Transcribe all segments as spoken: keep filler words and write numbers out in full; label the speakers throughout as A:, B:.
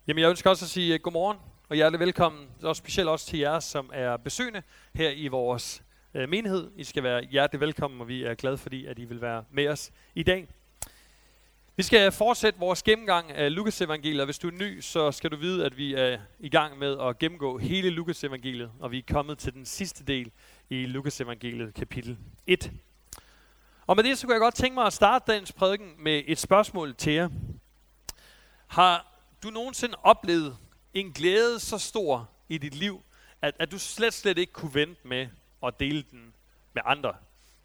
A: Jamen, jeg ønsker også at sige uh, godmorgen og hjertelig velkommen, og specielt også til jer, som er besøgende her i vores uh, menighed. I skal være hjertelig velkommen, og vi er glade fordi, at I vil være med os i dag. Vi skal fortsætte vores gennemgang af Lukas evangeliet, og hvis du er ny, så skal du vide, at vi er i gang med at gennemgå hele Lukas evangeliet, og vi er kommet til den sidste del i Lukas evangeliet, kapitel et. Og med det, så kunne jeg godt tænke mig at starte dagens prædiken med et spørgsmål til jer. Har du nogensinde oplevet en glæde så stor i dit liv, at, at du slet, slet ikke kunne vente med at dele den med andre?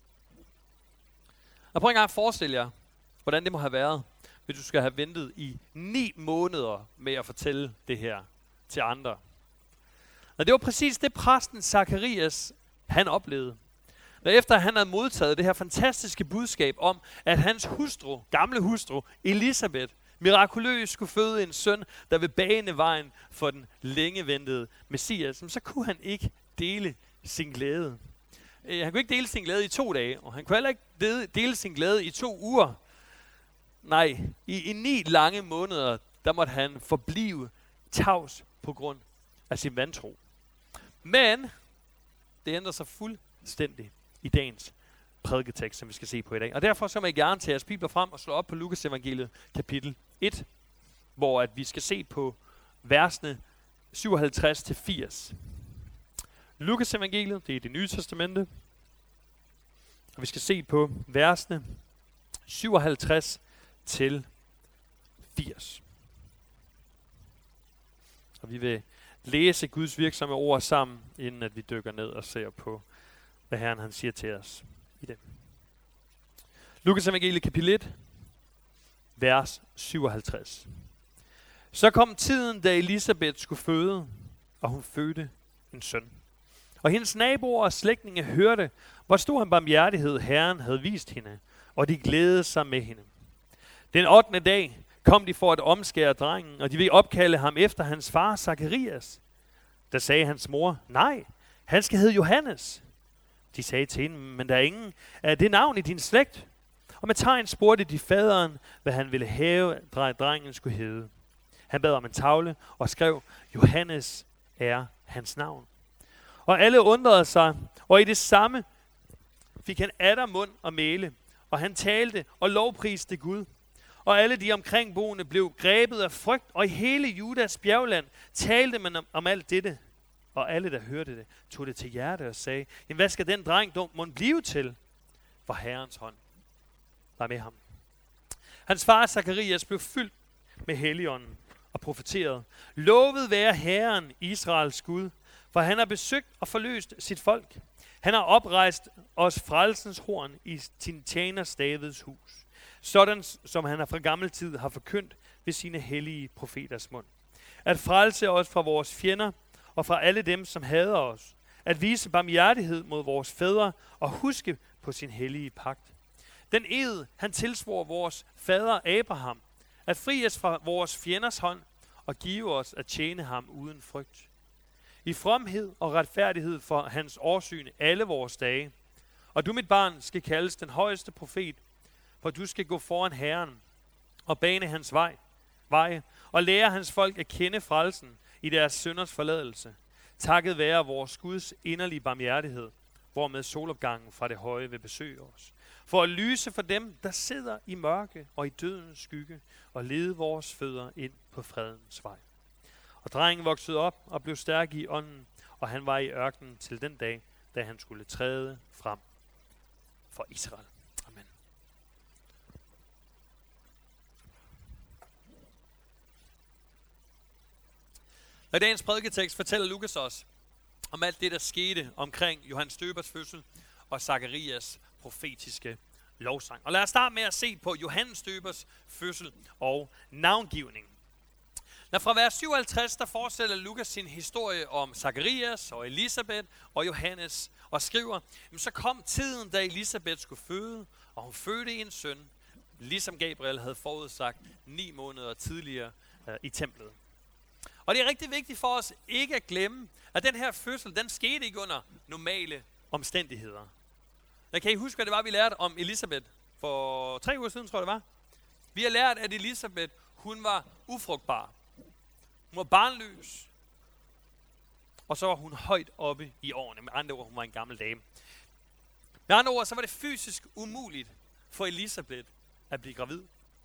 A: Og prøv engang at forestille jer, hvordan det må have været, hvis du skal have ventet i ni måneder med at fortælle det her til andre. Og det var præcis det, præsten Zakarias, han oplevede. Når efter han havde modtaget det her fantastiske budskab om, at hans hustru, gamle hustru, Elisabeth, mirakuløst skulle føde en søn, der vil bane vejen for den længe ventede Messias, så kunne han ikke dele sin glæde. Han kunne ikke dele sin glæde i to dage, og han kunne heller ikke dele sin glæde i to uger. Nej, i, i ni lange måneder, der måtte han forblive tavs på grund af sin vantro. Men det ændrer sig fuldstændig i dagens prædiketekst, som vi skal se på i dag. Og derfor så må jeg gerne tage jeres bibler frem og slå op på Lukas evangeliet kapitel et, hvor at vi skal se på versene syvoghalvtreds til firs. Lukas evangeliet, det er det nye testamente, og vi skal se på versene syvoghalvtreds til firs. Og vi vil læse Guds virksomme ord sammen, inden at vi dykker ned og ser på, hvad Herren han siger til os i det. Lukas evangeliet kapitel et, vers syvoghalvtreds. Så kom tiden, da Elisabeth skulle føde, og hun fødte en søn. Og hendes naboer og slægtninge hørte, hvor stor en barmhjertighed Herren havde vist hende, og de glædede sig med hende. Den ottende dag kom de for at omskære drengen, og de ville opkalde ham efter hans far Zakarias. Der sagde hans mor, nej, han skal hedde Johannes. De sagde til hende, men der er ingen af det navn i din slægt. Og med tegn spurgte de faderen, hvad han ville have, at drengen skulle hedde. Han bad om en tavle og skrev, Johannes er hans navn. Og alle undrede sig, og i det samme fik han atter mund og mæle, og han talte og lovpriste Gud. Og alle de omkringboende blev grebet af frygt, og i hele Judas bjergland talte man om, om alt dette. Og alle, der hørte det, tog det til hjerte og sagde, jamen hvad skal den dreng mon blive til? For Herrens hånd var med ham. Hans far Zakarias blev fyldt med Helligånden og profeterede, lovet være Herren, Israels Gud, for han har besøgt og forløst sit folk. Han har oprejst os frelsens horn i sin tjeners Davids hus, sådan som han fra gammel tid har forkyndt ved sine hellige profeters mund. At frelse os fra vores fjender og fra alle dem, som hader os. At vise barmhjertighed mod vores fædre og huske på sin hellige pagt. Den ed, han tilsvor vores fader Abraham, at fri os fra vores fjenders hånd og give os at tjene ham uden frygt. I fromhed og retfærdighed for hans årsyn alle vores dage. Og du, mit barn, skal kaldes den højeste profet, for du skal gå foran Herren og bane hans vej, veje og lære hans folk at kende frelsen i deres synders forladelse. Takket være vores Guds inderlige barmhjertighed, hvormed solopgangen fra det høje vil besøge os. For at lyse for dem, der sidder i mørke og i dødens skygge, og lede vores fødder ind på fredens vej. Og drengen voksede op og blev stærk i ånden, og han var i ørkenen til den dag, da han skulle træde frem for Israel. Amen. Og i dagens prædiketekst fortæller Lukas os om alt det, der skete omkring Johannes Døbers fødsel og Zakarias profetiske lovsang. Og lad os starte med at se på Johannes Døbers fødsel og navngivning. Når fra vers syvoghalvtreds, der fortsætter Lukas sin historie om Zakarias og Elisabeth og Johannes og skriver, så kom tiden, da Elisabeth skulle føde, og hun fødte en søn, ligesom Gabriel havde forudsagt ni måneder tidligere uh, i templet. Og det er rigtig vigtigt for os ikke at glemme, at den her fødsel, den skete ikke under normale omstændigheder. Jeg kan I huske, hvad det var, vi lærte om Elisabeth for tre uger siden, tror jeg det var? Vi har lært, at Elisabeth, hun var ufrugtbar. Hun var barnløs. Og så var hun højt oppe i årene. Med andre ord, hun var en gammel dame. Med andre ord, så var det fysisk umuligt for Elisabeth at blive gravid.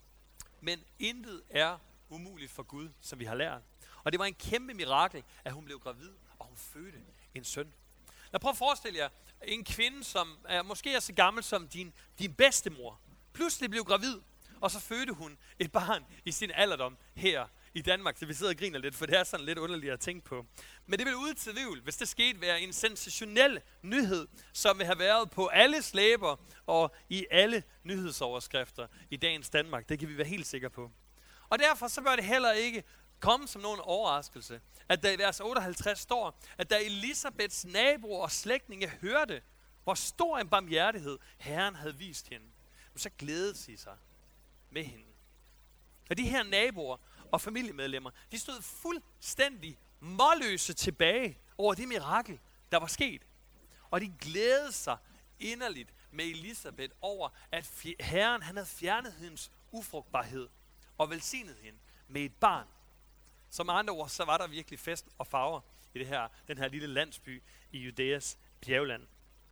A: Men intet er umuligt for Gud, som vi har lært. Og det var en kæmpe mirakel, at hun blev gravid, og hun fødte en søn. Lad prøv at forestille jer, en kvinde, som er måske er så gammel som din, din bedstemor, pludselig blev gravid, og så fødte hun et barn i sin alderdom her i Danmark. Så vi sidder og griner lidt, for det er sådan lidt underligt at tænke på. Men det vil uden tvivl, hvis det skete, være en sensationel nyhed, som vil have været på alles læber og i alle nyhedsoverskrifter i dagens Danmark. Det kan vi være helt sikre på. Og derfor så bør det heller ikke komme som nogen overraskelse, at der i vers otteoghalvtreds står, at da Elisabeths naboer og slægtninge hørte, hvor stor en barmhjertighed Herren havde vist hende, så glædede de sig med hende. Og de her naboer og familiemedlemmer, de stod fuldstændig målløse tilbage over det mirakel, der var sket. Og de glædede sig inderligt med Elisabeth over, at Herren han havde fjernet hendes ufrugtbarhed og velsignet hende med et barn. Som med andre ord, så var der virkelig fest og farver i det her, den her lille landsby i Judæas bjergland.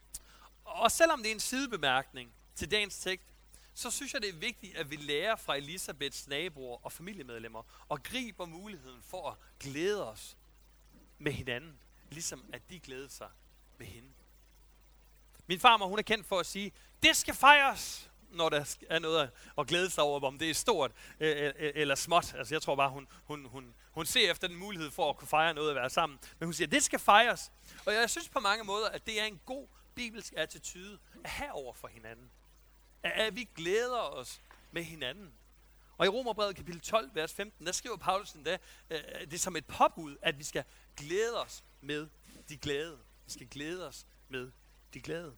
A: Og selvom det er en sidebemærkning til dagens tekst, så synes jeg, det er vigtigt, at vi lærer fra Elisabeths naboer og familiemedlemmer og griber muligheden for at glæde os med hinanden, ligesom at de glæder sig med hende. Min farmor, hun er kendt for at sige, det skal fejres, når der er noget at glæde sig over, om det er stort øh, eller småt. Altså jeg tror bare, hun, hun, hun, hun ser efter den mulighed for at kunne fejre noget at være sammen. Men hun siger, det skal fejres. Og jeg synes på mange måder, at det er en god bibelsk attitude at have over for hinanden. At, at vi glæder os med hinanden. Og i Romerbrevet kapitel tolv, vers femten, der skriver Paulus endda, øh, det er som et påbud, at vi skal glæde os med de glade. Vi skal glæde os med de glade.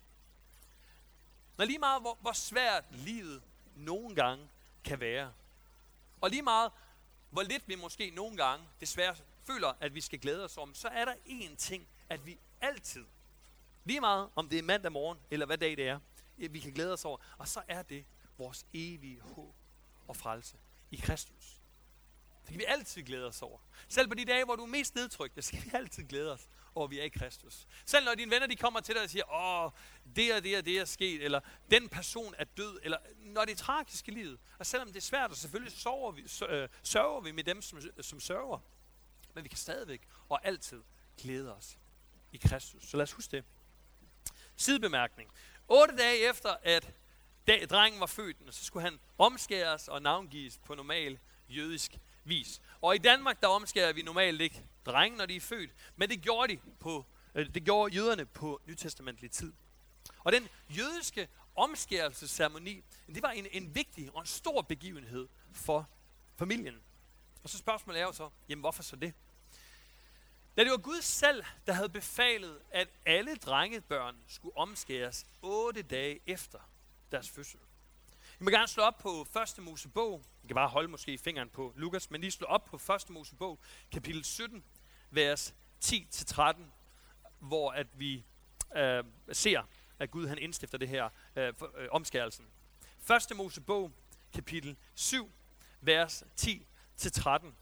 A: Når lige meget, hvor, hvor svært livet nogle gange kan være, og lige meget, hvor lidt vi måske nogle gange desværre føler, at vi skal glæde os om, så er der én ting, at vi altid, lige meget om det er mandag morgen, eller hvad dag det er, vi kan glæde os over, og så er det vores evige håb og frelse i Kristus. Det kan vi altid glæde os over. Selv på de dage, hvor du er mest nedtrykt, så skal vi altid glæde os over, at vi er i Kristus. Selv når dine venner de kommer til dig og siger, åh, det og det og det er sket, eller den person er død, eller når det er tragisk i livet. Og selvom det er svært, og selvfølgelig sørger vi, øh, sørger vi med dem, som, som sørger, men vi kan stadigvæk og altid glæde os i Kristus. Så lad os huske det. Sidebemærkning. Otte dage efter, at da drengen var født, så skulle han omskæres og navngives på normal jødisk vis. Og i Danmark, der omskærer vi normalt ikke drenge, når de er født, men det gjorde, de på, øh, det gjorde jøderne på nytestamentlig tid. Og den jødiske omskærelsesceremoni, det var en, en vigtig og en stor begivenhed for familien. Og så spørgsmålet er jo så, jamen hvorfor så det? Da det var Gud selv, der havde befalet, at alle drengebørn skulle omskæres otte dage efter deres fødsel. I må gerne slå op på første Mosebog. I kan bare holde måske fingeren på Lukas, men lige slå op på første Mosebog, kapitel sytten, vers ti til tretten, hvor at vi øh, ser, at Gud han indstifter det her øh, for, øh, omskærelsen. første Mosebog, kapitel syv, vers ti til tretten.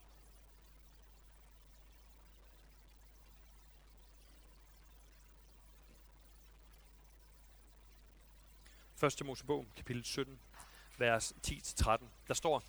A: første Mosebog, kapitel sytten, vers ti til tretten. Der står,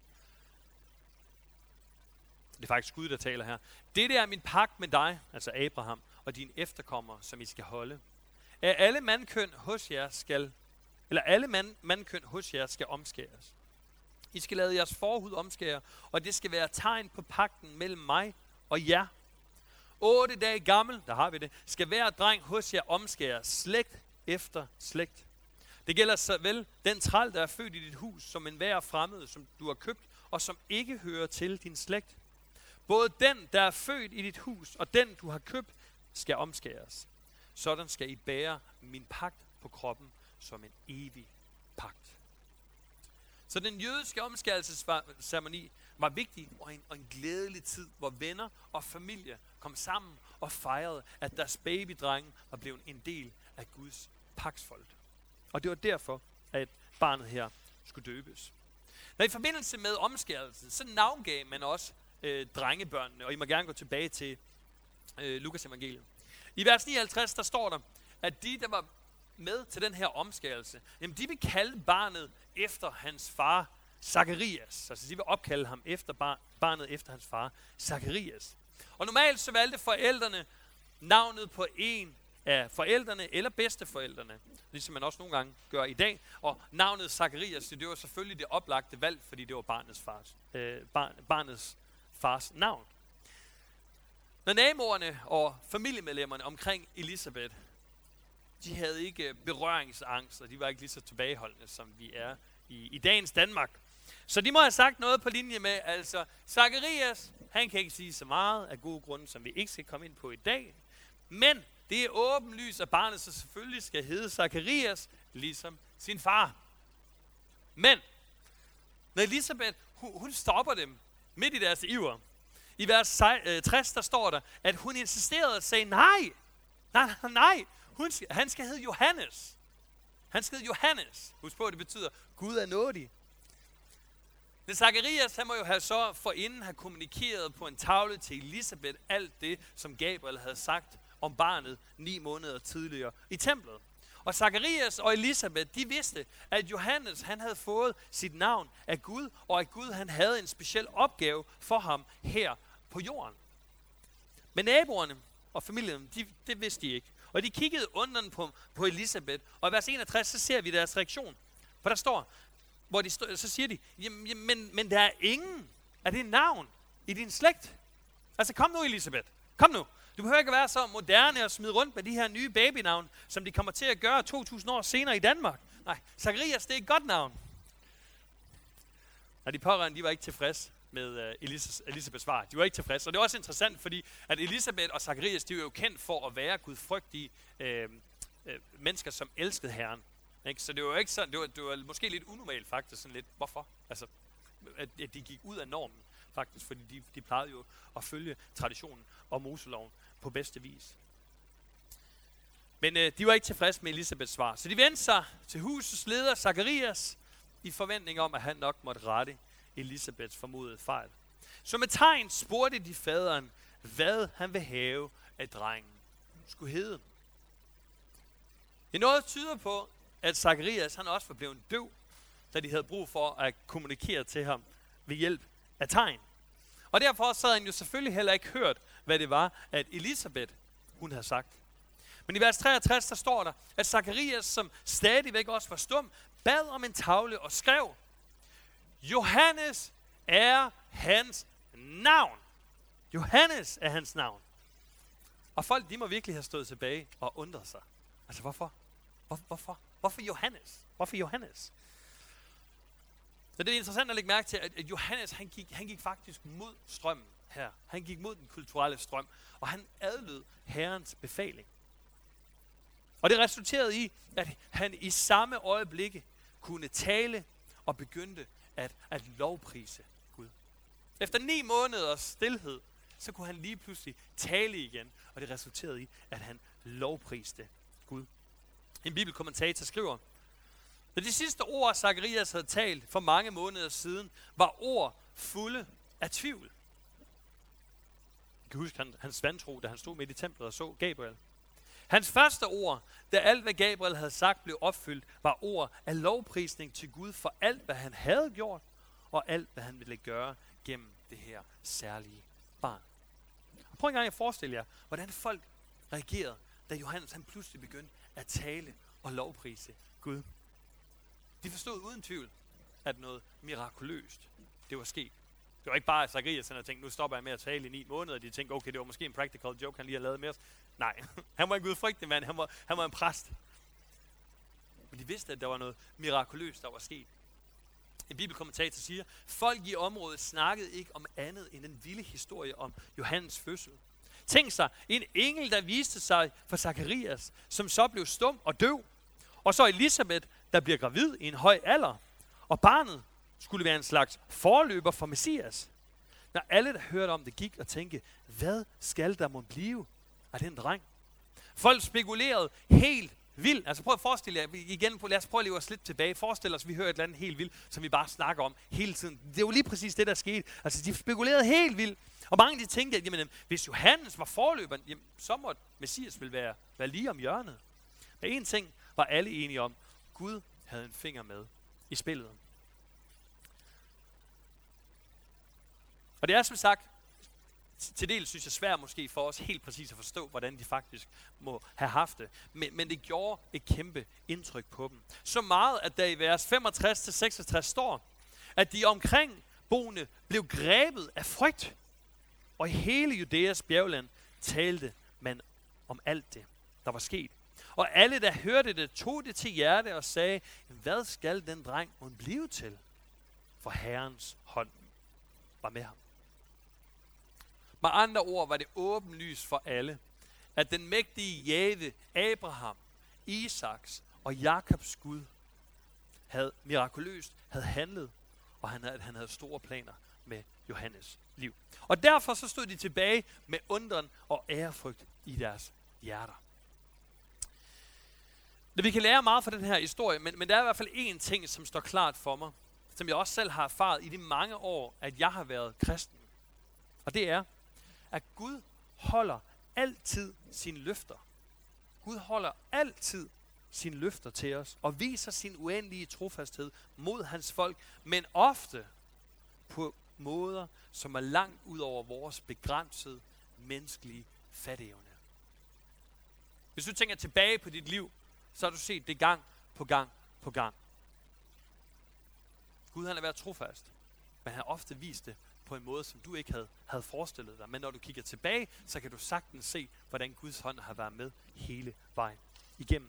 A: det er faktisk Gud, der taler her. Dette er min pagt med dig, altså Abraham, og dine efterkommere, som I skal holde. At alle mandkøn hos jer skal, eller alle mand, mandkøn hos jer skal omskæres. I skal lade jeres forhud omskære, og det skal være tegn på pagten mellem mig og jer. Otte dage gammel, der har vi det, skal hver dreng hos jer omskære, slægt efter slægt. Det gælder såvel den træl, der er født i dit hus, som enhver fremmed, som du har købt, og som ikke hører til din slægt. Både den, der er født i dit hus, og den, du har købt, skal omskæres. Sådan skal I bære min pagt på kroppen som en evig pagt. Så den jødiske omskærelsesceremoni var vigtig og en, og en glædelig tid, hvor venner og familie kom sammen og fejrede, at deres babydrenge var blevet en del af Guds pagtsfolk. Og det var derfor, at barnet her skulle døbes. Når i forbindelse med omskærelsen, så navngav man også øh, drengebørnene, og I må gerne gå tilbage til øh, Lukas evangeliet. I vers nioghalvtreds, der står der, at de, der var med til den her omskærelse, jamen de vil kalde barnet efter hans far, Zakarias. Altså de vil opkalde ham efter bar- barnet efter hans far, Zakarias. Og normalt så valgte forældrene navnet på en af forældrene eller bedsteforældrene, ligesom man også nogle gange gør i dag. Og navnet Zakarias, det var selvfølgelig det oplagte valg, fordi det var barnets fars, øh, bar, barnets fars navn. Når naboerne og familiemedlemmerne omkring Elisabeth, de havde ikke berøringsangst, og de var ikke lige så tilbageholdende, som vi er i, i dagens Danmark. Så de må have sagt noget på linje med, altså, Zakarias, han kan ikke sige så meget af gode grunde, som vi ikke skal komme ind på i dag. Men det er åbenlyst, at barnet så selvfølgelig skal hedde Zakarias, ligesom sin far. Men, når Elisabeth, hun, hun stopper dem midt i deres iver. I vers tres, der står der, at hun insisterede og sagde, nej, nej, nej, hun skal, han skal hedde Johannes. Han skal hedde Johannes. Husk på, at det betyder, Gud er nådig. Men Zakarias, han må jo have så forinden have kommunikeret på en tavle til Elisabeth alt det, som Gabriel havde sagt om barnet ni måneder tidligere i templet. Og Zakarias og Elisabeth, de vidste, at Johannes, han havde fået sit navn af Gud, og at Gud, han havde en speciel opgave for ham her på jorden. Men naboerne og familien, de, det vidste de ikke. Og de kiggede undrende på, på Elisabeth, og i vers enogtres, så ser vi deres reaktion. For der står, hvor de stå, så siger de, jamen, jamen, men, men der er ingen af det navn i din slægt. Altså kom nu, Elisabeth, kom nu. Du behøver ikke være så moderne og smide rundt med de her nye babynavn, som de kommer til at gøre to tusind år senere i Danmark. Nej, Zakarias, det er et godt navn. Og de pårørende, de var ikke tilfreds med uh, Elisabeths svar. De var ikke tilfredse. Og det er også interessant, fordi at Elisabeth og Zakarias, de er jo kendt for at være gudfrygtige øh, øh, mennesker, som elskede Herren. Ikke? Så det var ikke sådan, det var, det var måske lidt unormalt faktisk, sådan lidt, hvorfor? Altså, at, at de gik ud af normen faktisk, fordi de, de plejede jo at følge traditionen og Moseloven på bedste vis. Men øh, de var ikke tilfredse med Elisabeths svar, så de vendte sig til husets leder, Zakarias, i forventning om, at han nok måtte rette Elisabeths formodede fejl. Så med tegn spurgte de faderen, hvad han vil have, at drengen skulle hedde. Det noget tyder på, at Zakarias han også var blevet døv, da de havde brug for at kommunikere til ham ved hjælp af tegn. Og derfor så havde han jo selvfølgelig heller ikke hørt, hvad det var, at Elisabeth hun havde sagt. Men i vers treogtres, der står der, at Zakarias, som stadigvæk også var stum, bad om en tavle og skrev, Johannes er hans navn. Johannes er hans navn. Og folk, de må virkelig have stået tilbage og undret sig. Altså hvorfor? Hvor, hvorfor? Hvorfor Johannes? Hvorfor Johannes? Så det er interessant at lægge mærke til, at Johannes, han gik, han gik faktisk mod strømmen her. Han gik mod den kulturelle strøm, og han adlød Herrens befaling. Og det resulterede i, at han i samme øjeblikke kunne tale og begyndte at, at lovprise Gud. Efter ni måneders stilhed, så kunne han lige pludselig tale igen, og det resulterede i, at han lovpriste Gud. En bibelkommentator skriver, at de sidste ord, Zakarias havde talt for mange måneder siden, var ord fulde af tvivl. Jeg kan huske han, hans vantro, da han stod midt i templet og så Gabriel. Hans første ord, da alt hvad Gabriel havde sagt blev opfyldt, var ord af lovprisning til Gud for alt hvad han havde gjort, og alt hvad han ville gøre gennem det her særlige barn. Og prøv en gang at forestille jer, hvordan folk reagerede, da Johannes han pludselig begyndte at tale og lovprise Gud. De forstod uden tvivl, at noget mirakuløst, det var sket. Det var ikke bare, at Zakarias havde tænkt, nu stopper jeg med at tale i ni måneder. De tænkte, okay, det var måske en practical joke, han lige har lavet med os. Nej, han var en gudfrygtig mand, han var, han var en præst. Men de vidste, at der var noget mirakuløst, der var sket. En bibelkommentator siger, folk i området snakkede ikke om andet end en vilde historie om Johannes fødsel. Tænk sig, en engel, der viste sig for Zakarias, som så blev stum og døv. Og så Elisabeth, der bliver gravid i en høj alder. Og barnet skulle være en slags forløber for Messias. Når alle, der hørte om det, gik og tænkte, hvad skal der må blive af den dreng? Folk spekulerede helt vild. Altså prøv at forestille jer, igen, lad os prøve at leve os lidt tilbage. Forestil os, at vi hører et eller andet helt vildt, som vi bare snakker om hele tiden. Det er jo lige præcis det, der skete. Altså de spekulerede helt vildt. Og mange de tænkte, at jamen, hvis Johannes var forløberen, jamen, så måtte Messias vel være, være lige om hjørnet. Men en ting var alle enige om. Gud havde en finger med i spillet. Og det er som sagt, til dels synes jeg svært måske for os helt præcis at forstå, hvordan de faktisk må have haft det. Men, men det gjorde et kæmpe indtryk på dem. Så meget, at der i vers femogtres til seksogtres står, at de omkring boende blev grebet af frygt. Og i hele Judæas bjergland talte man om alt det, der var sket. Og alle, der hørte det, tog det til hjerte og sagde, hvad skal den dreng mon blive til? For Herrens hånd var med ham. Med andre ord var det åbenlyst for alle, at den mægtige Jave, Abraham, Isaks og Jakobs Gud havde mirakuløst havde handlet, og han havde, han havde store planer med Johannes liv. Og derfor så stod de tilbage med undren og ærefrygt i deres hjerter. Vi kan lære meget fra den her historie, men, men der er i hvert fald én ting, som står klart for mig, som jeg også selv har erfaret i de mange år, at jeg har været kristen. Og det er, at Gud holder altid sine løfter. Gud holder altid sine løfter til os, og viser sin uendelige trofasthed mod hans folk, men ofte på måder, som er langt ud over vores begrænsede menneskelige fatteevne. Hvis du tænker tilbage på dit liv, så har du set det gang på gang på gang. Gud han har været trofast, men han har ofte vist det på en måde, som du ikke havde, havde forestillet dig. Men når du kigger tilbage, så kan du sagtens se, hvordan Guds hånd har været med hele vejen igennem.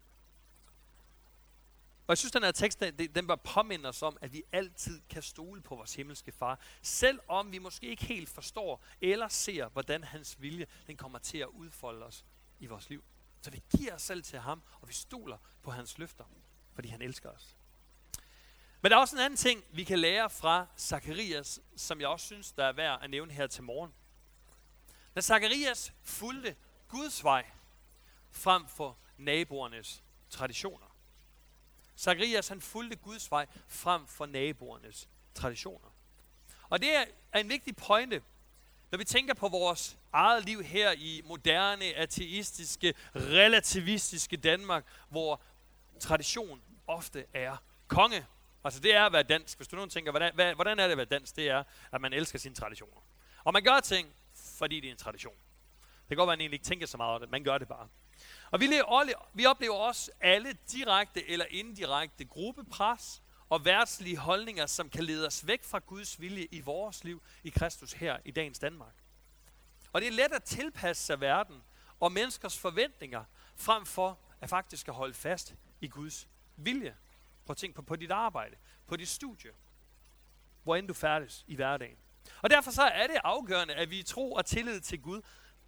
A: Og jeg synes, den her tekst, den, den bør påminde os om, at vi altid kan stole på vores himmelske far, selvom vi måske ikke helt forstår eller ser, hvordan hans vilje den kommer til at udfolde os i vores liv. Så vi giver os selv til ham, og vi stoler på hans løfter, fordi han elsker os. Men der er også en anden ting, vi kan lære fra Zakarias, som jeg også synes, der er værd at nævne her til morgen. Da Zakarias fulgte Guds vej frem for naboernes traditioner. Zakarias han fulgte Guds vej frem for naboernes traditioner. Og det er en vigtig pointe, når vi tænker på vores eget liv her i moderne, ateistiske, relativistiske Danmark, hvor tradition ofte er konge. Altså det er at være dansk. Hvis du nu tænker, hvordan, hvad, hvordan er det at være dansk? Det er, at man elsker sine traditioner. Og man gør ting, fordi det er en tradition. Det kan godt være, at man egentlig ikke tænker så meget om det. Man gør det bare. Og vi, lever, vi oplever også alle direkte eller indirekte gruppepres og værtslige holdninger, som kan lede os væk fra Guds vilje i vores liv i Kristus her i dagens Danmark. Og det er let at tilpasse sig verden og menneskers forventninger, frem for at faktisk at holde fast i Guds vilje. Prøv at tænke på, på dit arbejde, på dit studie, hvor end du færdes i hverdagen. Og derfor så er det afgørende, at vi i tro og tillid til Gud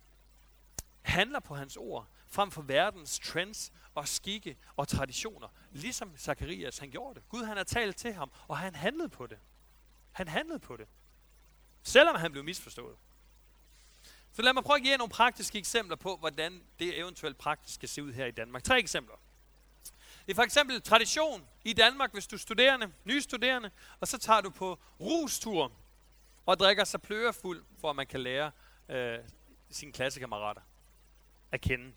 A: handler på hans ord, frem for verdens trends og skikke og traditioner, ligesom Zakarias han gjorde det. Gud han har talt til ham, og han handlede på det. Han handlede på det, selvom han blev misforstået. Så lad mig prøve at give jer nogle praktiske eksempler på, hvordan det eventuelt praktisk skal se ud her i Danmark. Tre eksempler. Det er for eksempel tradition i Danmark, hvis du er studerende, nye studerende, og så tager du på rustur og drikker sig plørefuld, for at man kan lære øh, sine klassekammerater at kende.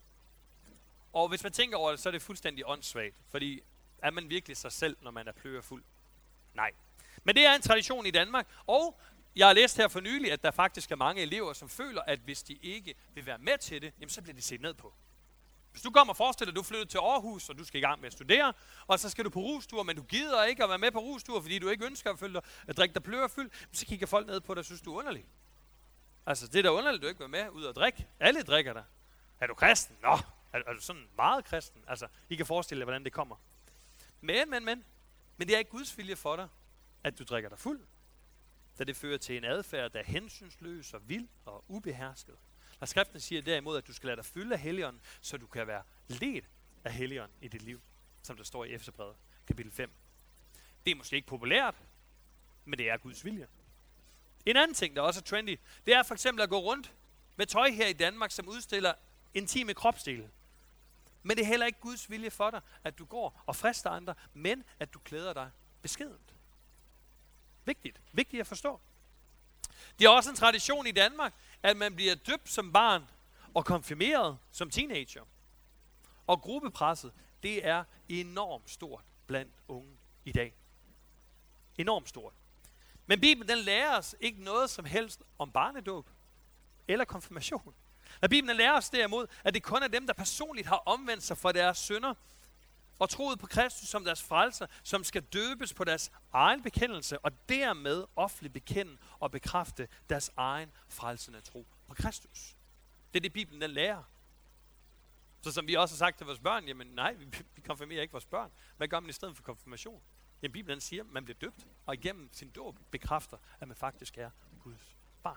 A: Og hvis man tænker over det, så er det fuldstændig åndssvagt, fordi er man virkelig sig selv, når man er plørefuld? Nej. Men det er en tradition i Danmark, og jeg har læst her for nylig, at der faktisk er mange elever, som føler, at hvis de ikke vil være med til det, jamen så bliver de set ned på. Hvis du kommer og forestiller, at du flytter til Aarhus, og du skal i gang med at studere, og så skal du på rustur, men du gider ikke at være med på rustur, fordi du ikke ønsker at, følge, at drikke dig plørefuld, så kigger folk ned på dig og synes, du er underlig. Altså, det er da underligt, du ikke vil med ud og drikke. Alle drikker der. Er du kristen? Nå, er, er du sådan meget kristen? Altså, I kan forestille jer, hvordan det kommer. Men, men, men, men det er ikke Guds vilje for dig, at du drikker dig fuld, da det fører til en adfærd, der er hensynsløs og vild og ubehersket. Og skriften siger derimod, at du skal lade dig fylde af Helligånden, så du kan være ledt af Helligånden i dit liv, som der står i Efeserbrevet, kapitel fem. Det er måske ikke populært, men det er Guds vilje. En anden ting, der også er trendy, det er for eksempel at gå rundt med tøj her i Danmark, som udstiller intime kropsdele. Men det er heller ikke Guds vilje for dig, at du går og frister andre, men at du klæder dig beskedent. Vigtigt. Vigtigt at forstå. Det er også en tradition i Danmark, at man bliver døbt som barn og konfirmeret som teenager. Og gruppepresset, det er enormt stort blandt unge i dag. Enormt stort. Men Bibelen, den lærer os ikke noget som helst om barnedåb eller konfirmation. Men Bibelen lærer os derimod, at det kun er dem, der personligt har omvendt sig fra deres synder og troet på Kristus som deres frelser, som skal døbes på deres egen bekendelse og dermed offentligt bekende og bekræfte deres egen frelsende tro på Kristus. Det er det, Bibelen den lærer. Så som vi også har sagt til vores børn, jamen nej, vi konfirmerer ikke vores børn. Hvad gør man i stedet for konfirmation? Jamen Bibelen siger, at man bliver døbt, og igennem sin dåb bekræfter, at man faktisk er Guds barn.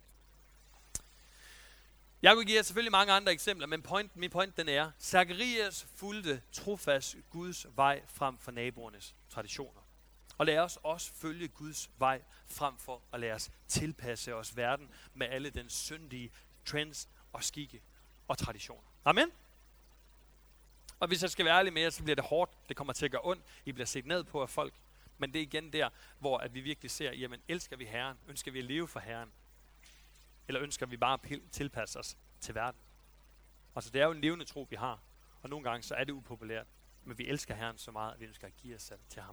A: Jeg kunne give jer selvfølgelig mange andre eksempler, men point, min point den er, Zakarias fulgte trofast Guds vej frem for naboernes traditioner. Og lad os også følge Guds vej frem for at lade os tilpasse os verden med alle den syndige trends og skikke og traditioner. Amen? Og hvis jeg skal være ærlig med jer, så bliver det hårdt. Det kommer til at gøre ondt. I bliver set ned på af folk. Men det er igen der, hvor at vi virkelig ser, jamen elsker vi Herren? Ønsker vi at leve for Herren? Eller ønsker vi bare at tilpasse os til verden? Altså det er jo en levende tro, vi har. Og nogle gange så er det upopulært. Men vi elsker Herren så meget, at vi ønsker at give os selv til ham.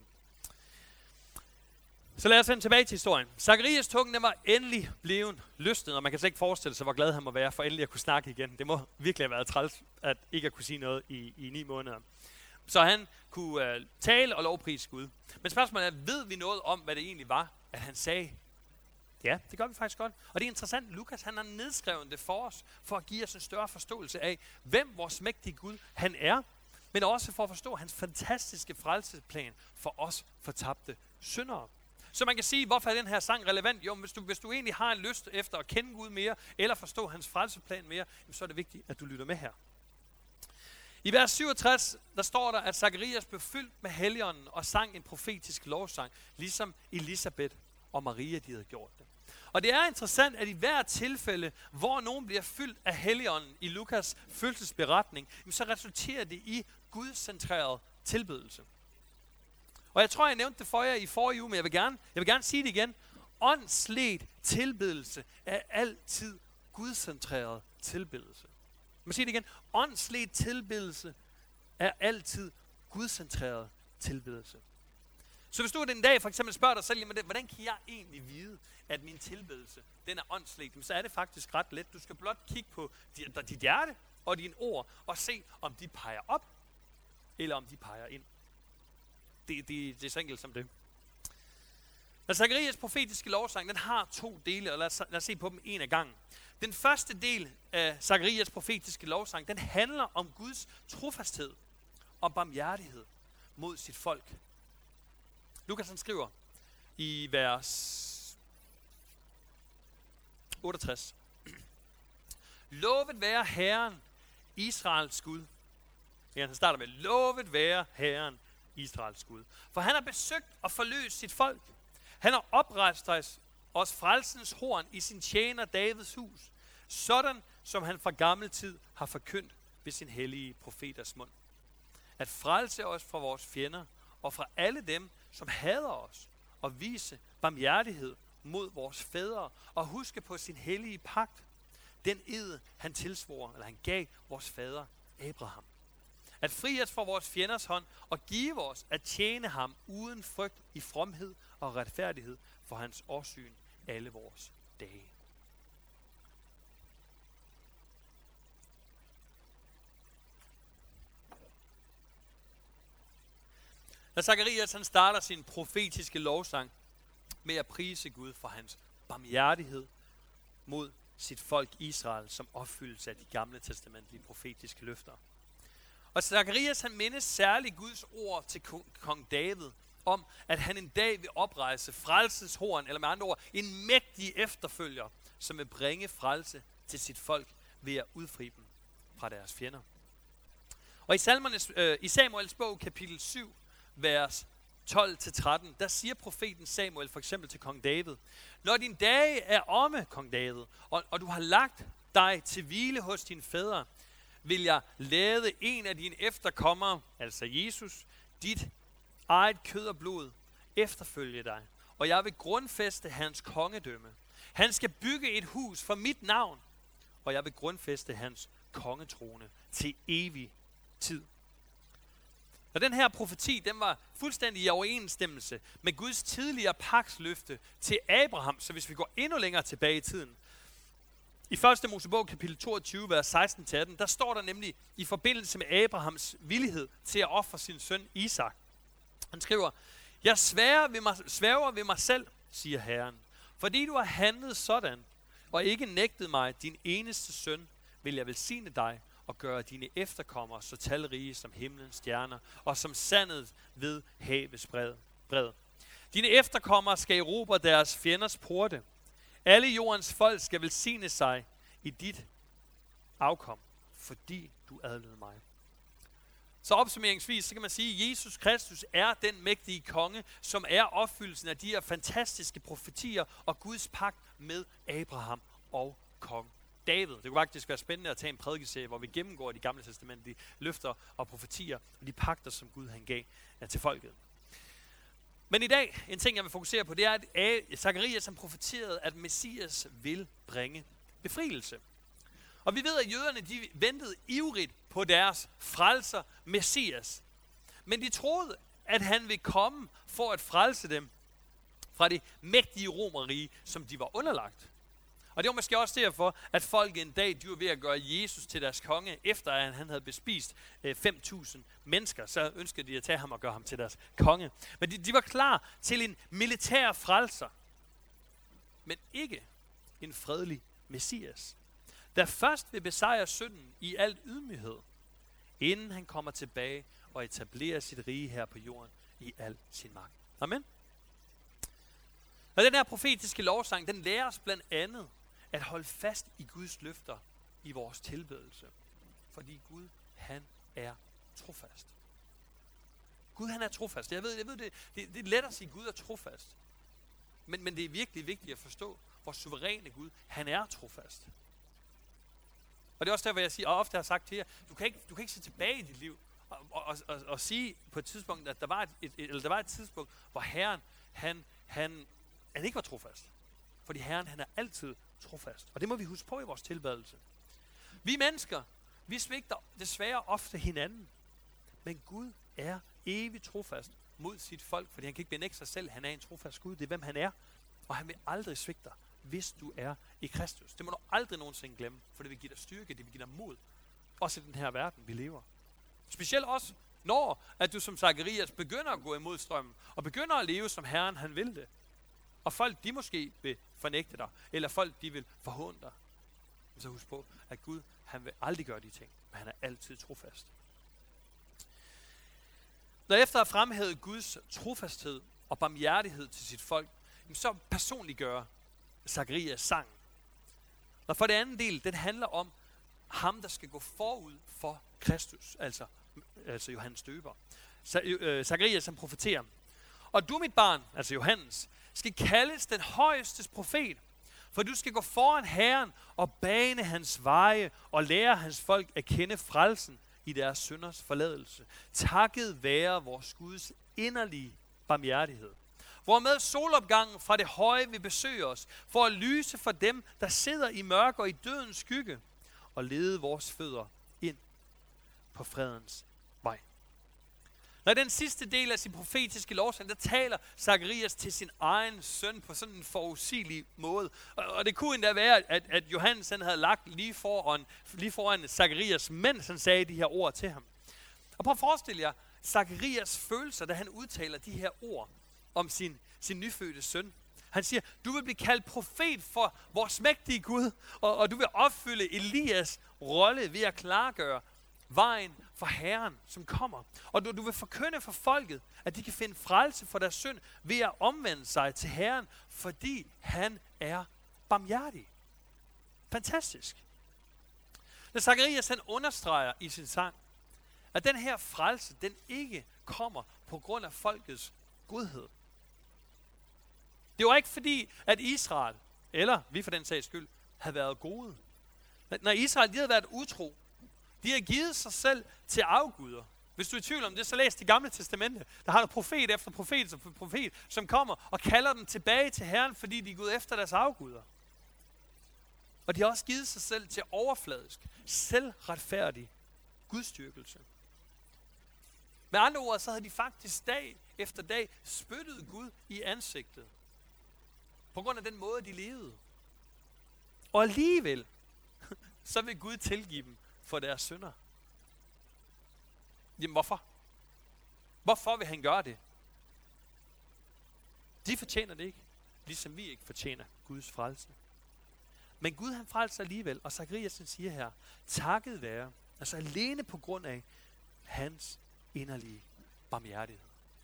A: Så lad os vende tilbage til historien. Zakarias tunge, den var endelig blevet løsnet, og man kan slet ikke forestille sig, hvor glad han må være for endelig at kunne snakke igen. Det må virkelig have været træls, at ikke at kunne sige noget i, i ni måneder. Så han kunne uh, tale og lovprise Gud. Men spørgsmålet er, ved vi noget om, hvad det egentlig var, at han sagde? Ja, det gør vi faktisk godt. Og det er interessant, Lukas han har nedskrevet det for os, for at give os en større forståelse af, hvem vores mægtige Gud han er, men også for at forstå hans fantastiske frelsesplan for os fortabte syndere. Så man kan sige, hvorfor er den her sang relevant? Jo, hvis du, hvis du egentlig har en lyst efter at kende Gud mere, eller forstå hans frelsesplan mere, så er det vigtigt, at du lytter med her. I vers syvogtres, der står der, at Zakarias blev fyldt med Helligånden og sang en profetisk lovsang, ligesom Elisabeth og Maria, de havde gjort det. Og det er interessant, at i hvert tilfælde, hvor nogen bliver fyldt af Helligånden i Lukas fødselsberetning, så resulterer det i gudscentreret tilbedelse. Og jeg tror, jeg nævnte det for jer i forrige uge, men jeg vil gerne, jeg vil gerne sige det igen. Åndsledt tilbedelse er altid gudcentreret tilbedelse. Man siger det igen. Åndsledt tilbedelse er altid gudcentreret tilbedelse. Så hvis du en dag for eksempel spørger dig selv, jamen, hvordan kan jeg egentlig vide, at min tilbedelse den er åndsledt, så er det faktisk ret let. Du skal blot kigge på dit, dit hjerte og dine ord og se, om de peger op, eller om de peger ind. Det, det, det er så enkelt som det. Men Zakarias profetiske lovsang, den har to dele, og lad os, lad os se på dem en af gangen. Den første del af Zakarias profetiske lovsang, den handler om Guds trofasthed og barmhjertighed mod sit folk. Lukas han skriver i vers otteogtres. Lovet være Herren, Israels Gud. Ja, han starter med, lovet være Herren, Israels Gud. For han har besøgt og forløst sit folk. Han har oprejst os frelsens horn i sin tjener Davids hus, sådan som han fra gammel tid har forkyndt ved sin hellige profeters mund. At frelse os fra vores fjender og fra alle dem, som hader os, og vise barmhjertighed mod vores fædre og huske på sin hellige pagt, den ed han tilsvor, eller han gav vores fader Abraham. At fri os fra vores fjenders hånd og give os at tjene ham uden frygt i fromhed og retfærdighed for hans årsyn alle vores dage. Da Zakarias han starter sin profetiske lovsang med at prise Gud for hans barmhjertighed mod sit folk Israel som opfyldelse af de gamle testamentlige profetiske løfter. Og Zakarias han mindes særligt Guds ord til kong David om, at han en dag vil oprejse frelsens horn, eller med andre ord, en mægtig efterfølger, som vil bringe frelse til sit folk ved at udfri dem fra deres fjender. Og i, Salmernes, øh, i Samuels bog, kapitel syv, vers tolv til tretten, der siger profeten Samuel for eksempel til kong David, når din dage er omme, kong David, og, og du har lagt dig til hvile hos dine fædre, vil jeg lade en af dine efterkommere, altså Jesus, dit eget kød og blod, efterfølge dig, og jeg vil grundfæste hans kongedømme. Han skal bygge et hus for mit navn, og jeg vil grundfæste hans kongetrone til evig tid. Og den her profeti, den var fuldstændig i overensstemmelse med Guds tidligere pagtsløfte til Abraham. Så hvis vi går endnu længere tilbage i tiden, i første Mosebog kapitel toogtyve, vers seksten til atten, der står der nemlig i forbindelse med Abrahams villighed til at ofre sin søn Isak. Han skriver, jeg sværger ved mig, sværger ved mig selv, siger Herren, fordi du har handlet sådan, og ikke nægtet mig, din eneste søn, vil jeg velsigne dig og gøre dine efterkommere så talrige som himlens stjerner, og som sandet ved havets bred. Dine efterkommere skal erobre deres fjenders porte. Alle jordens folk skal velsigne sig i dit afkom, fordi du adlød mig. Så opsummeringsvis, så kan man sige, at Jesus Kristus er den mægtige konge, som er opfyldelsen af de her fantastiske profetier og Guds pagt med Abraham og kong David. Det kunne faktisk være spændende at tage en prædikeserie, hvor vi gennemgår de gamle testamentlige løfter og profetier og de pagter, som Gud han gav til folket. Men i dag, en ting jeg vil fokusere på, det er, at Zakarias han profeterede, at Messias vil bringe befrielse. Og vi ved, at jøderne de ventede ivrigt på deres frelser, Messias. Men de troede, at han ville komme for at frelse dem fra det mægtige romerrige, som de var underlagt. Og det var måske også derfor, at folk en dag de var ved at gøre Jesus til deres konge, efter at han havde bespist øh, fem tusind mennesker. Så ønskede de at tage ham og gøre ham til deres konge. Men de, de var klar til en militær frelser, men ikke en fredelig Messias, der først vil besejre synden i al ydmyghed, inden han kommer tilbage og etablerer sit rige her på jorden i al sin magt. Amen. Og den her profetiske lovsang, den lærer os blandt andet at holde fast i Guds løfter i vores tilbedelse. Fordi Gud, han er trofast. Gud, han er trofast. Jeg ved, jeg ved det, det, det er let at sige, at Gud er trofast. Men, men det er virkelig vigtigt at forstå, hvor suveræne Gud, han er trofast. Og det er også derfor, jeg siger, og ofte har sagt til jer, du kan ikke, du kan ikke se tilbage i dit liv og, og, og, og sige på et tidspunkt, at der var et, et, eller der var et tidspunkt, hvor Herren, han, han, han ikke var trofast. Fordi Herren, han er altid trofast. Og det må vi huske på i vores tilbedelse. Vi mennesker, vi svigter desværre ofte hinanden. Men Gud er evigt trofast mod sit folk, fordi han kan ikke benægte sig selv. Han er en trofast Gud. Det er, hvem han er. Og han vil aldrig svigte dig, hvis du er i Kristus. Det må du aldrig nogensinde glemme, for det vil give dig styrke, det vil give dig mod. Også i den her verden, vi lever. Specielt også, når at du som Zakarias begynder at gå imod strømmen, og begynder at leve, som Herren han vil det. Og folk, de måske vil fornægte dig, eller folk, de vil forhåne dig. Men så husk på, at Gud, han vil aldrig gøre de ting, men han er altid trofast. Når efter at fremhæve Guds trofasthed og barmhjertighed til sit folk, så personliggør Zakarias sang. Og for det andet del, den handler om ham, der skal gå forud for Kristus, altså, altså Johannes Døber. Så, øh, Zakarias han profeterer. Og du, mit barn, altså Johannes, skal kaldes den højestes profet, for du skal gå foran Herren og bane hans veje og lære hans folk at kende frelsen i deres synders forladelse. Takket være vores Guds inderlige barmhjertighed. Hvormed solopgangen fra det høje vil besøge os, for at lyse for dem, der sidder i mørke og i dødens skygge, og lede vores fødder ind på fredens vej. Når den sidste del af sin profetiske lovsang, der taler Zakarias til sin egen søn på sådan en forudsigelig måde. Og, og det kunne endda være, at, at Johannes han havde lagt lige foran, lige foran Zakarias, mens han sagde de her ord til ham. Og prøv at forestille jer Zakarias følelser, da han udtaler de her ord om sin, sin nyfødte søn. Han siger, du vil blive kaldt profet for vores mægtige Gud, og, og du vil opfylde Elias rolle ved at klargøre vejen for Herren, som kommer. Og du, du vil forkynde for folket, at de kan finde frelse for deres synd ved at omvende sig til Herren, fordi han er barmhjertig. Fantastisk. Når Zakarias han understreger i sin sang, at den her frelse, den ikke kommer på grund af folkets godhed. Det var ikke fordi, at Israel, eller vi for den sags skyld, havde været gode. Når Israel de havde været utro, De har givet sig selv til afguder. Hvis du er i tvivl om det, så læs det gamle testamente. Der har du profet efter profet efter profet, som kommer og kalder dem tilbage til Herren, fordi de er gået efter deres afguder. Og de har også givet sig selv til overfladisk, selvretfærdig gudstyrkelse. Med andre ord, så havde de faktisk dag efter dag spyttet Gud i ansigtet. På grund af den måde, de levede. Og alligevel, så vil Gud tilgive dem for deres synder. Jamen hvorfor? Hvorfor vil han gøre det? De fortjener det ikke, ligesom vi ikke fortjener Guds frelse. Men Gud han frelser alligevel, og Zachariasen siger her, takket være, altså alene på grund af hans inderlige barmhjertighed.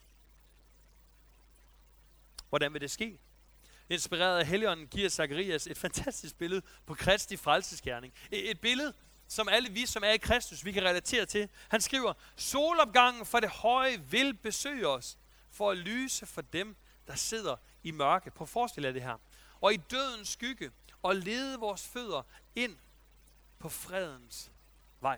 A: Hvordan vil det ske? Inspireret af Helligånden giver Zacharias et fantastisk billede på Kristi frelsesgerning. Et billede, som alle vi, som er i Kristus, vi kan relatere til. Han skriver, solopgangen fra det høje vil besøge os, for at lyse for dem, der sidder i mørke. Prøv at forestille jer det her. Og i dødens skygge, og lede vores fødder ind på fredens vej.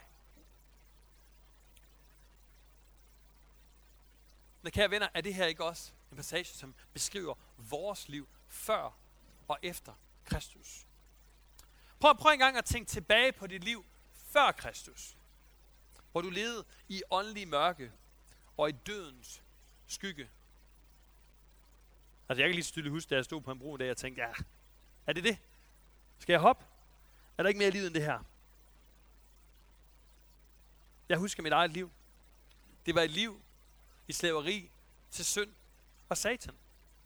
A: Men kære venner, er det her ikke også en passage, som beskriver vores liv før og efter Kristus? Prøv, prøv en gang at tænke tilbage på dit liv før Kristus, hvor du levede i åndelig mørke og i dødens skygge. Altså jeg kan lige så tydeligt huske, da jeg stod på en bro en dag, og tænkte, ja, er det det? Skal jeg hoppe? Er der ikke mere liv end det her? Jeg husker mit eget liv. Det var et liv i slaveri til synd og satan.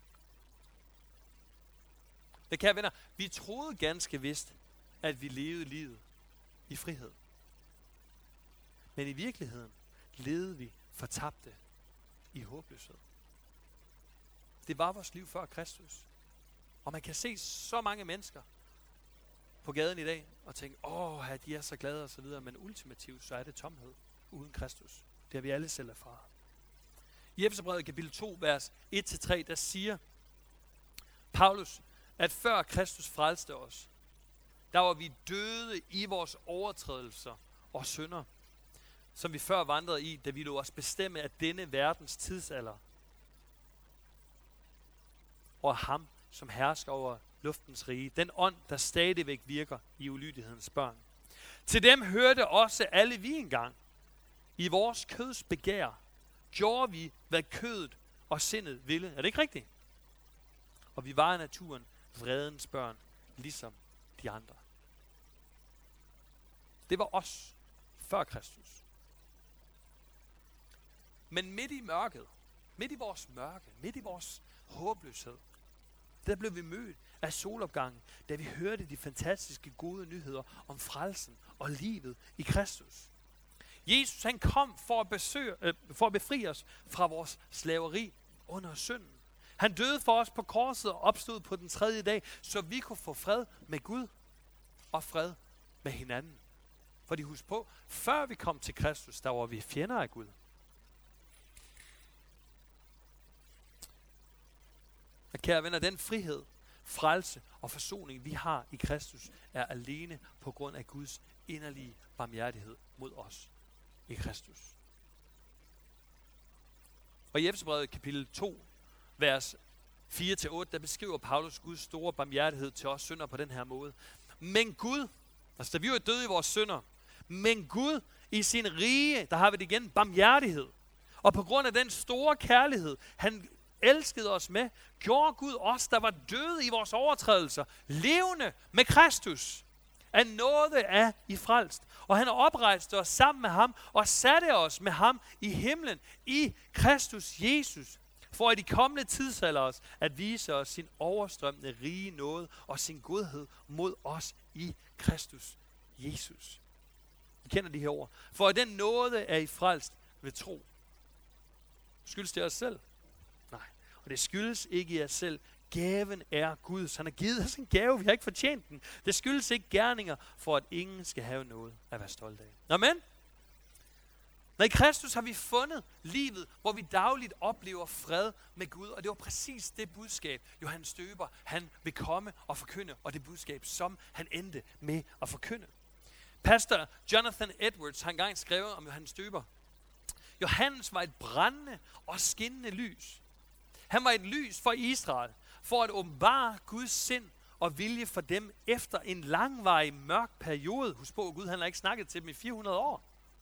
A: Det kære venner, vi troede ganske vist, at vi levede livet i frihed. Men i virkeligheden levede vi fortabte i håbløshed. Det var vores liv før Kristus. Og man kan se så mange mennesker på gaden i dag og tænke, åh, de er så glade og så videre, men ultimativt så er det tomhed uden Kristus. Det har vi alle selv erfaret. I Efeserbrevet kapitel to, vers et til tre, der siger Paulus, at før Kristus frelste os, der var vi døde i vores overtrædelser og synder, som vi før vandrede i, da vi lod os bestemme af denne verdens tidsalder, og ham, som hersker over luftens rige, den ånd, der stadigvæk virker i ulydighedens børn. Til dem hørte også alle vi engang. I vores køds begær gjorde vi, hvad kødet og sindet ville. Er det ikke rigtigt? Og vi var i naturen vredens børn, ligesom de andre. Det var os før Kristus. Men midt i mørket, midt i vores mørke, midt i vores håbløshed, der blev vi mødt af solopgangen, da vi hørte de fantastiske gode nyheder om frelsen og livet i Kristus. Jesus han kom for at, besøge, øh, for at befri os fra vores slaveri under synden. Han døde for os på korset og opstod på den tredje dag, så vi kunne få fred med Gud og fred med hinanden. Fordi husk på, før vi kom til Kristus, der var vi fjender af Gud. Og kære venner, den frihed, frelse og forsoning, vi har i Kristus, er alene på grund af Guds inderlige barmhjertighed mod os i Kristus. Og i Efeserbrevet kapitel to, vers fire til otte, der beskriver Paulus Guds store barmhjertighed til os syndere på den her måde. Men Gud, altså da vi var døde i vores synder, men Gud i sin rige, der har vi det igen, barmhjertighed. Og på grund af den store kærlighed, han elskede os med, gjorde Gud os, der var døde i vores overtrædelser, levende med Kristus. Af nåde er I frelst. Og han oprejste os sammen med ham, og satte os med ham i himlen, i Kristus Jesus, for at i kommende tidsalder os, at vise os sin overstrømmende rige nåde, og sin godhed mod os i Kristus Jesus. I kender de her ord. For at den nåde er I frelst ved tro. Skyldes det os selv? Nej. Og det skyldes ikke jer selv. Gaven er Guds. Han har givet os en gave, vi har ikke fortjent den. Det skyldes ikke gerninger, for at ingen skal have noget at være stolt af. Amen. Når i Kristus har vi fundet livet, hvor vi dagligt oplever fred med Gud. Og det var præcis det budskab, Johannes Døber, han vil komme og forkynde. Og det budskab, som han endte med at forkynde. Pastor Jonathan Edwards har engang skrevet om Johannes Døber. Johannes var et brændende og skinnende lys. Han var et lys for Israel, for at åbenbare Guds sind og vilje for dem efter en langvarig mørk periode. Husk på, Gud han har ikke snakket til dem i fire hundrede år.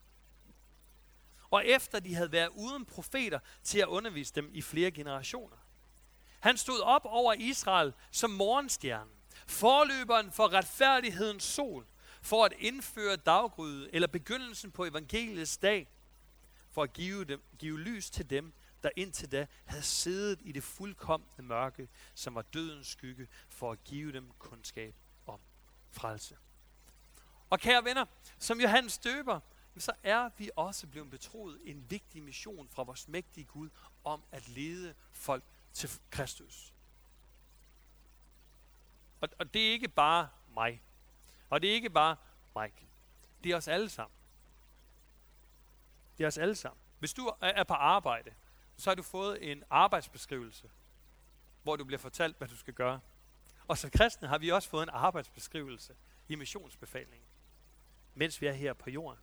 A: Og efter de havde været uden profeter til at undervise dem i flere generationer. Han stod op over Israel som morgenstjernen, forløberen for retfærdighedens sol, for at indføre daggryde eller begyndelsen på evangeliets dag, for at give, dem, give lys til dem, der indtil da havde siddet i det fuldkomne mørke, som var dødens skygge, for at give dem kundskab om frelse. Og kære venner, som Johannes Døber, så er vi også blevet betroet en vigtig mission fra vores mægtige Gud om at lede folk til Kristus. Og, og det er ikke bare mig. Og det er ikke bare Mike. Det er os alle sammen. Det er os alle sammen. Hvis du er på arbejde, så har du fået en arbejdsbeskrivelse, hvor du bliver fortalt, hvad du skal gøre. Og som kristne har vi også fået en arbejdsbeskrivelse i missionsbefalingen, mens vi er her på jorden.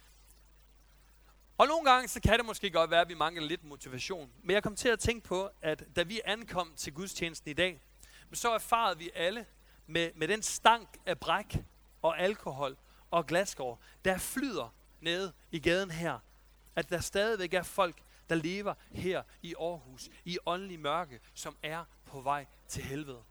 A: Og nogle gange, så kan det måske godt være, at vi mangler lidt motivation. Men jeg kom til at tænke på, at da vi ankom til gudstjenesten i dag, så erfarede vi alle med, med den stank af bræk og alkohol og glasgård, der flyder nede i gaden her. At der stadigvæk er folk, der lever her i Aarhus, i åndelig mørke, som er på vej til helvede.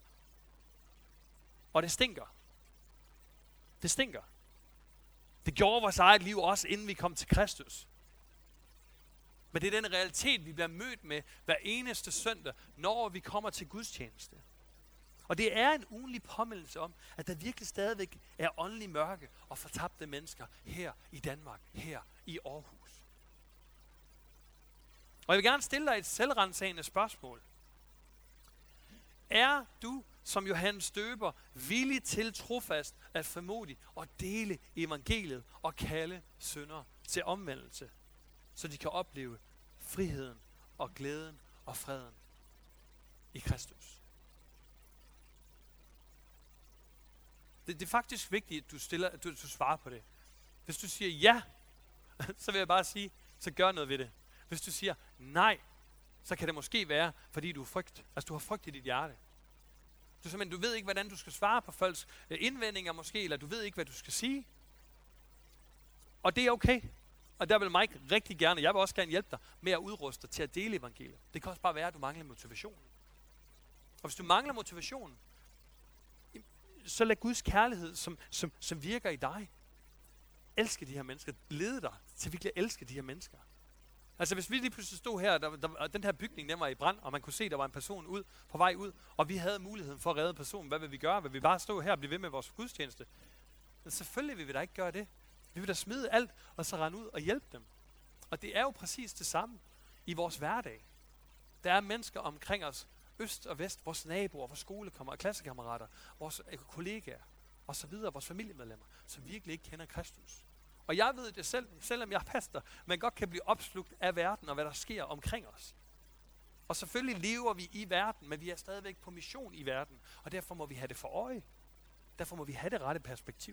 A: Og det stinker. Det stinker. Det gjorde vores eget liv også, inden vi kom til Kristus. Men det er den realitet, vi bliver mødt med hver eneste søndag, når vi kommer til gudstjeneste. Og det er en ugenlig påmindelse om, at der virkelig stadigvæk er åndelig mørke og fortabte mennesker her i Danmark, her i Aarhus. Og jeg vil gerne stille dig et selvrensagende spørgsmål. Er du som Johannes Døber villig til trofast at formodig og dele evangeliet og kalde syndere til omvendelse, så de kan opleve friheden og glæden og freden i Kristus? Det, det er faktisk vigtigt, at du, stiller, at du, at du svarer på det. Hvis du siger ja, så vil jeg bare sige, så gør noget ved det. Hvis du siger nej, så kan det måske være, fordi du er frygt. Altså du har frygt i dit hjerte. Du, simpelthen, du ved ikke, hvordan du skal svare på folks indvendinger måske, eller du ved ikke, hvad du skal sige. Og det er okay. Og der vil Mike rigtig gerne, jeg vil også gerne hjælpe dig med at udruste dig til at dele evangeliet. Det kan også bare være, at du mangler motivation. Og hvis du mangler motivation, så lad Guds kærlighed, som, som, som virker i dig, elske de her mennesker, lede dig til virkelig at elske de her mennesker. Altså hvis vi lige pludselig stod her, der, der, den her bygning den var i brand, og man kunne se, der var en person ud, på vej ud, og vi havde muligheden for at redde personen, hvad vil vi gøre? Vil vi bare stå her og blive ved med vores gudstjeneste? Men selvfølgelig vil vi da ikke gøre det. Vi vil da smide alt, og så rende ud og hjælpe dem. Og det er jo præcis det samme i vores hverdag. Der er mennesker omkring os, øst og vest, vores naboer, vores skolekammerater, klassekammerater, vores kollegaer, og så videre, vores familiemedlemmer, som virkelig ikke kender Kristus. Og jeg ved det selv, selvom jeg er pastor, man godt kan blive opslugt af verden og hvad der sker omkring os. Og selvfølgelig lever vi i verden, men vi er stadigvæk på mission i verden, og derfor må vi have det for øje. Derfor må vi have det rette perspektiv.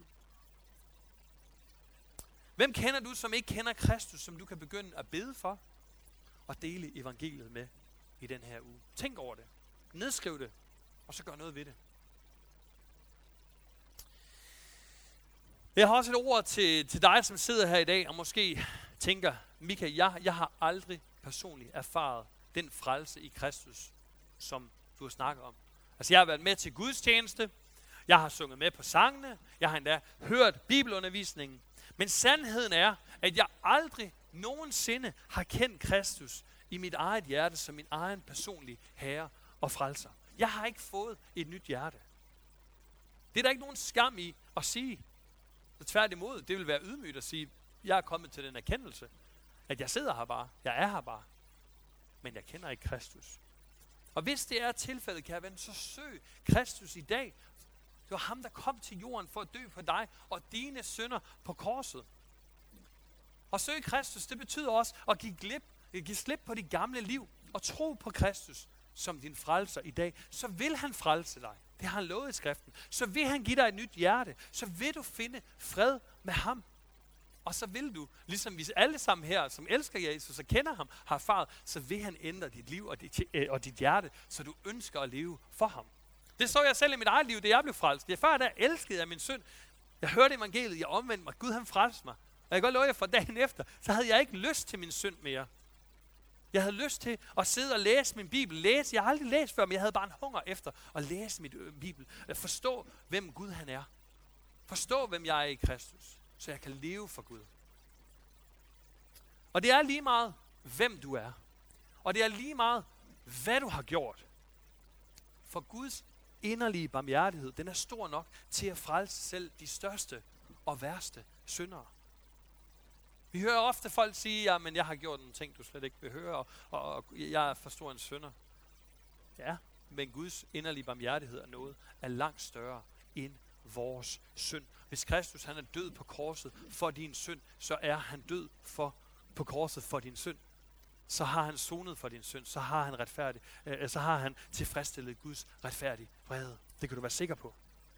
A: Hvem kender du, som ikke kender Kristus, som du kan begynde at bede for og dele evangeliet med i den her uge? Tænk over det. Nedskriv det, og så gør noget ved det. Jeg har også et ord til, til dig, som sidder her i dag, og måske tænker, Mika, jeg, jeg har aldrig personligt erfaret den frelse i Kristus, som du har snakket om. Altså jeg har været med til gudstjeneste, jeg har sunget med på sangene, jeg har endda hørt bibelundervisningen, men sandheden er, at jeg aldrig nogensinde har kendt Kristus i mit eget hjerte som min egen personlige herre og frelser. Jeg har ikke fået et nyt hjerte. Det er der ikke nogen skam i at sige. Så tværtimod, det vil være ydmygt at sige, jeg er kommet til den erkendelse, at jeg sidder her bare, jeg er her bare, men jeg kender ikke Kristus. Og hvis det er tilfældet, kære ven, så søg Kristus i dag. Det var ham, der kom til jorden for at dø for dig og dine synder på korset. Og søg Kristus, det betyder også at give, glip, give slip på dit gamle liv og tro på Kristus som din frelser i dag. Så vil han frelse dig. Det har han lovet i skriften. Så vil han give dig et nyt hjerte. Så vil du finde fred med ham. Og så vil du, ligesom vi alle sammen her, som elsker Jesus og kender ham, har erfaret, så vil han ændre dit liv og dit, øh, og dit hjerte, så du ønsker at leve for ham. Det så jeg selv i mit eget liv, da jeg blev frelst. Jeg før der elskede jeg min synd. Jeg hørte evangeliet, jeg omvendte mig. Gud han frelste mig. Og jeg kan godt love jer for dagen efter, så havde jeg ikke lyst til min synd mere. Jeg havde lyst til at sidde og læse min bibel. Læse. Jeg har aldrig læst før, men jeg havde bare en hunger efter at læse min øh, bibel. At forstå, hvem Gud han er. Forstå, hvem jeg er i Kristus. Så jeg kan leve for Gud. Og det er lige meget, hvem du er. Og det er lige meget, hvad du har gjort. For Guds inderlige barmhjertighed, den er stor nok til at frelse selv de største og værste syndere. Vi hører ofte folk sige, ja, men jeg har gjort en ting, du slet ikke vil høre, og, og jeg er for stor en synder. Ja, men Guds inderlige barmhjertighed er noget, er langt større end vores synd. Hvis Kristus han er død på korset for din synd, så er han død for, på korset for din synd. Så har han sonet for din synd, så har han retfærdig, øh, så har han tilfredsstillet Guds retfærdige vrede. Det kan du være sikker på.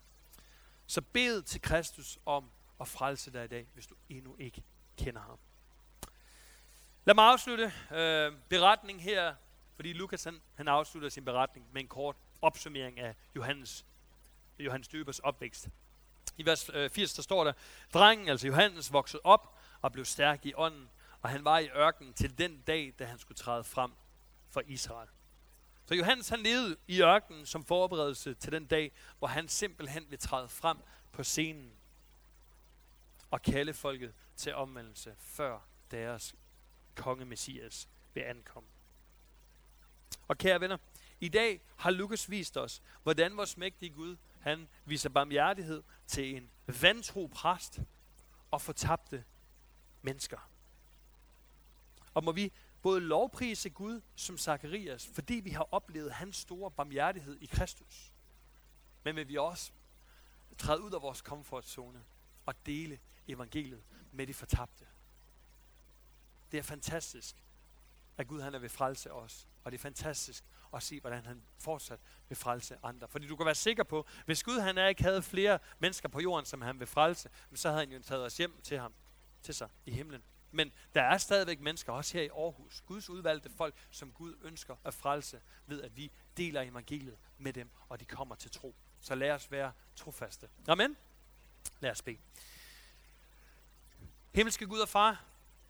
A: Så bed til Kristus om at frelse dig i dag, hvis du endnu ikke kender ham. Lad mig afslutte øh, beretningen her, fordi Lukas han, han afslutter sin beretning med en kort opsummering af Johannes, Johannes Døbers opvækst. I vers øh, firs der står der, drengen, altså Johannes, voksede op og blev stærk i ånden, og han var i ørkenen til den dag, da han skulle træde frem for Israel. Så Johannes han levede i ørkenen som forberedelse til den dag, hvor han simpelthen vil træde frem på scenen og kalde folket til omvendelse, før deres konge Messias vil ankomme. Og kære venner, i dag har Lukas vist os, hvordan vores mægtige Gud, han viser barmhjertighed til en vantro præst og fortabte mennesker. Og må vi både lovprise Gud som Zakarias, fordi vi har oplevet hans store barmhjertighed i Kristus, men vil vi også træde ud af vores komfortzone og dele evangeliet med de fortabte. Det er fantastisk, at Gud han er ved frelse os, og det er fantastisk at se, hvordan han fortsat vil frelse andre. Fordi du kan være sikker på, hvis Gud han ikke havde flere mennesker på jorden, som han vil frelse, så havde han jo taget os hjem til ham, til sig i himlen. Men der er stadigvæk mennesker, også her i Aarhus, Guds udvalgte folk, som Gud ønsker at frelse, ved at vi deler evangeliet med dem, og de kommer til tro. Så lad os være trofaste. Amen. Lad os bede. Himmelske Gud og Far,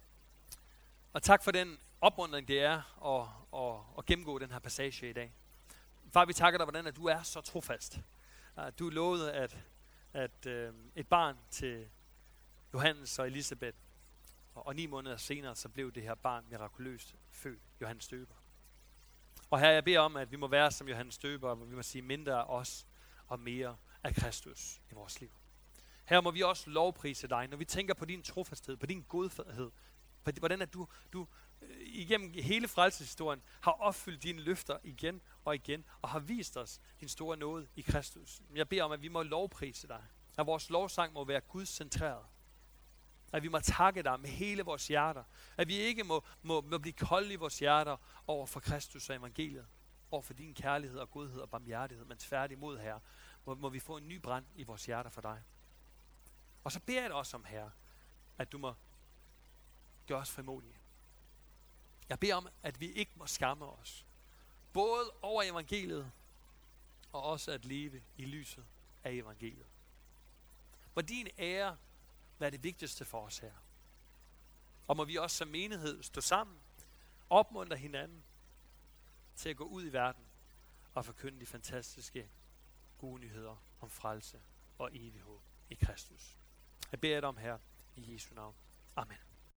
A: og tak for den opmuntring, det er at, at, at gennemgå den her passage i dag. Far, vi takker dig, hvordan at du er så trofast. Du lovede, at, at øh, et barn til Johannes og Elisabeth, og, og ni måneder senere, så blev det her barn mirakuløst født, Johannes Døber. Og her jeg beder om, at vi må være som Johannes Døber, og vi må sige mindre af os og mere af Kristus i vores liv. Her må vi også lovprise dig, når vi tænker på din trofasthed, på din godhed, på hvordan at du, du øh, igennem hele frelseshistorien har opfyldt dine løfter igen og igen, og har vist os din store nåde i Kristus. Jeg beder om, at vi må lovprise dig, at vores lovsang må være Guds centreret, at vi må takke dig med hele vores hjerter, at vi ikke må, må, må blive kolde i vores hjerter over for Kristus og evangeliet, over for din kærlighed og godhed og barmhjertighed, men tværtimod, Herre, må, må vi få en ny brand i vores hjerter for dig. Og så beder jeg dig også om, Herre, at du må gøre os frimodige. Jeg beder om, at vi ikke må skamme os, både over evangeliet, og også at leve i lyset af evangeliet. Må din ære være det vigtigste for os her. Og må vi også som menighed stå sammen, opmuntre hinanden til at gå ud i verden og forkynde de fantastiske gode nyheder om frelse og evig håb i Kristus. Jeg beder dig om, Herre, i Jesu navn. Amen.